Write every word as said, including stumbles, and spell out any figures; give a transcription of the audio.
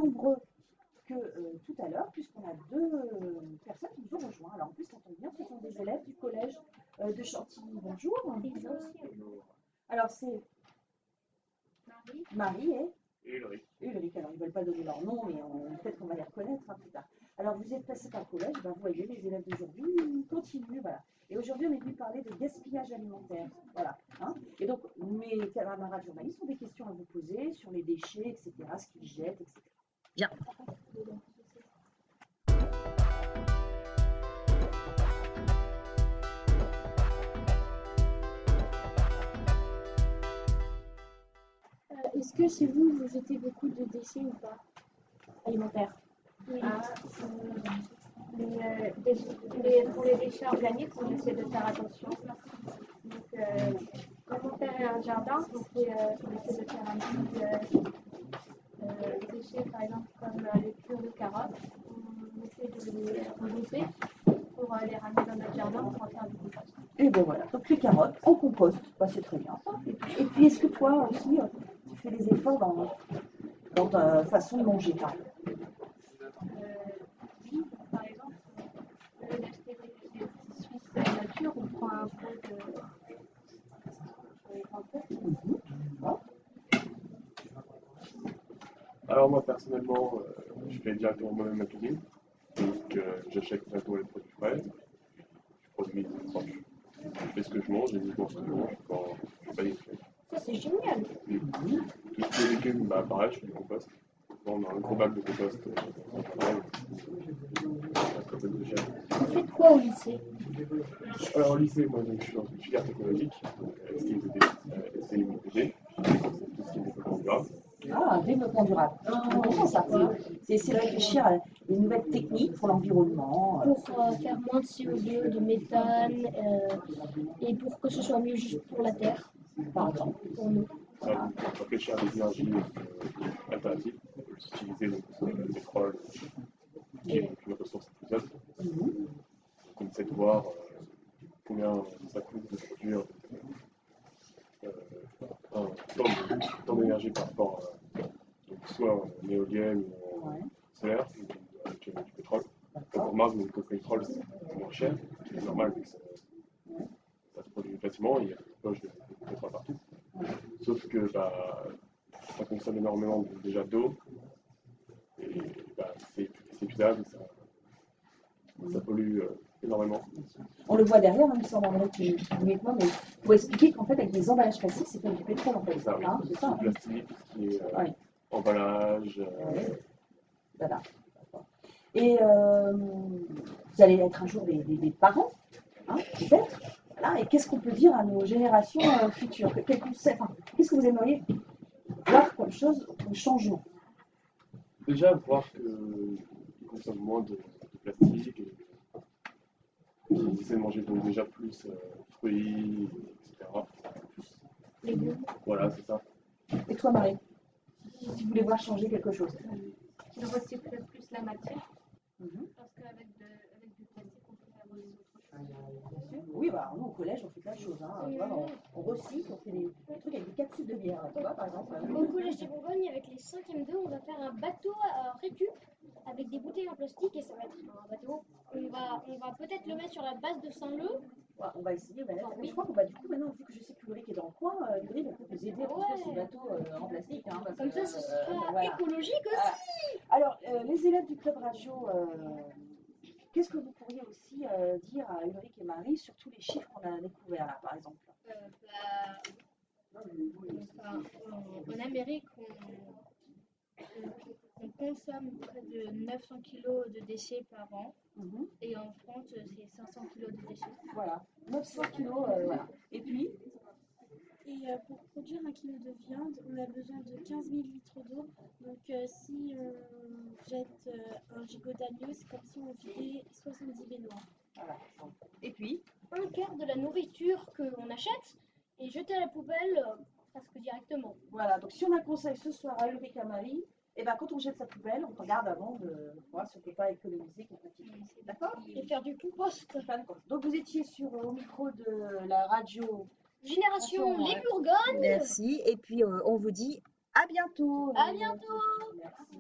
nombreux que euh, tout à l'heure, puisqu'on a deux euh, personnes qui nous ont rejoints. Alors en plus, ça tombe bien, ce sont des élèves du collège euh, de Chantilly. Bonjour. Alors c'est Marie. Marie et Ulrich. Ulrich. Alors ils ne veulent pas donner leur nom, mais on- peut-être qu'on va les reconnaître hein, plus tard. Alors vous êtes passé par le collège, ben, vous voyez, les élèves d'aujourd'hui, ils continuent, voilà. Et aujourd'hui, on est venu parler de gaspillage alimentaire, voilà. Hein. Et donc, mes camarades journalistes ont des questions à vous poser sur les déchets, et cetera, ce qu'ils jettent, et cetera. Bien. Est-ce que chez vous, vous jetez beaucoup de déchets ou pas alimentaires? Oui. Ah, euh, les, euh, déchets- les- pour les déchets organiques, on essaie de faire attention. Donc, euh, quand on fait un jardin, on, fait, euh, on essaie de faire un petit euh, euh, déchet, par exemple, comme euh, les cures de carottes. On essaie de les regrouper pour euh, les ramener dans notre jardin pour en faire du compost. Et bon voilà, donc les carottes en compost, bah, c'est très bien ça. Et puis, et puis, est-ce que toi aussi, euh, tu fais des efforts dans, dans ta façon de manger par exemple? Euh, oui, par exemple, au lieu d'acheter des des Suisses nature, on prend un pot de de compost. Mhm. Bon. Alors moi personnellement, euh, je fais directement moi-même ma cuisine. Donc euh, j'achète directement les produits frais, je produis des proches. Je fais ce que je mange, uniquement ce que je mange quand je fais pas des déchets. Ça, c'est génial. Et tout ce qui est légumes, bah pareil, je fais du compost. Bon, on a un gros bac de compost euh, en travail, un peu de déchets. Vous faites quoi au lycée? Alors au lycée, moi donc, je suis dans une filière technologique, donc euh, S T I V D, euh, S T I V D, c'est tout ce qui est développement durable. Ah, un développement durable. C'est intéressant ça. C'est essayer de réfléchir à des nouvelles techniques pour l'environnement. euh. Pour euh, faire moins de C O deux, de méthane, euh, et pour que ce soit mieux juste pour la Terre, Par exemple. pour nous. Ça, réfléchir à des énergies euh, alternatives, utiliser donc, le pétrole, qui est une ressource plus haute. Mhm. Donc on essaie de voir euh, combien ça coûte de produire euh, un temps temps d'énergie par rapport à donc, soit en éolienne ou en Ouais. solaire, ou avec euh, du pétrole. Donc on D'accord. remarque donc, que le pétrole c'est moins cher, c'est normal que ça, ça se produit facilement, il y a des poches de, de pétrole partout. Ouais. Sauf que bah, ça consomme énormément de- déjà d'eau, et bah, c'est c'est épuisable, ça, ça pollue euh, énormément. On le voit derrière, hein, il me semble, André, qui qui vous met moi, mais il faut expliquer qu'en fait, avec les emballages plastiques, c'est comme du pétrole en fait. C'est ça, oui. Hein, c'est ça. Tout Hein. le plastique, tout ce qui est euh, Ouais. emballage. euh, Ouais. Voilà. D'accord. Et euh, vous allez être un jour des, des- des parents, hein, peut-être. Voilà. Et qu'est-ce qu'on peut dire à nos générations euh, futures? Quel conseil- enfin, qu'est-ce que vous aimeriez voir comme chose, comme changement? Déjà, voir qu'ils consomment moins de, de plastique, et qu'ils essaient de manger donc déjà plus euh, fruits, et cetera. Légumes. Voilà, c'est ça. Et toi, Marie, si tu voulais voir changer quelque chose? Qui recycle plus la matière. Mhm. Parce qu'avec avec du plastique, on peut faire aussi autre chose. Oui, bah, nous au collège, on fait plein de choses. Hein. Tu vois, on, on recycle, on fait des, des trucs avec des capsules de bière. Tu vois, par exemple. Au collège de Bourgogne, avec les cinquièmes deux, on va faire un bateau à récup avec des bouteilles en plastique et ça va être un bateau. On va, on va peut-être le mettre sur la base de Saint-Leu. Ouais, on va essayer. Bah, mais je crois qu'on va du coup, maintenant, vu que je sais que Ulrich est dans le coin, euh, Ulrich va peut-être nous aider à construire Ouais. ces bateaux euh, en plastique. Hein, parce Comme que, ça, ce euh, sera voilà. écologique aussi. Ah. Alors, euh, les élèves du club radio, euh, qu'est-ce que vous pourriez aussi euh, dire à Ulrich et Marie sur tous les chiffres qu'on a découverts là, par exemple? Euh, bah, enfin, en, en Amérique, on, on- on consomme près de neuf cents kilos de déchets par an Mhm. et en France, c'est cinq cents kilos de déchets. Voilà, neuf cents kilos, euh, voilà. Et puis, Et euh, pour produire un kilo de viande, on a besoin de quinze mille litres d'eau. Donc euh, si on jette euh, un gigot d'agneau, c'est comme si on vidait soixante-dix baignoires. voilà. Et puis, Un quart de la nourriture qu'on achète est jetée à la poubelle euh, presque directement. voilà. Donc, si on a un conseil ce soir à Ulrich et à Marie, et ben, quand on jette sa poubelle, on regarde avant de voir si on ne peut pas économiser quelques petites choses. D'accord? Et faire du compost. Donc, vous étiez sur, euh, au micro de la radio. Génération Attention, Les Bourgognes. Merci. Et puis, euh, on vous dit à bientôt. À bientôt. Merci.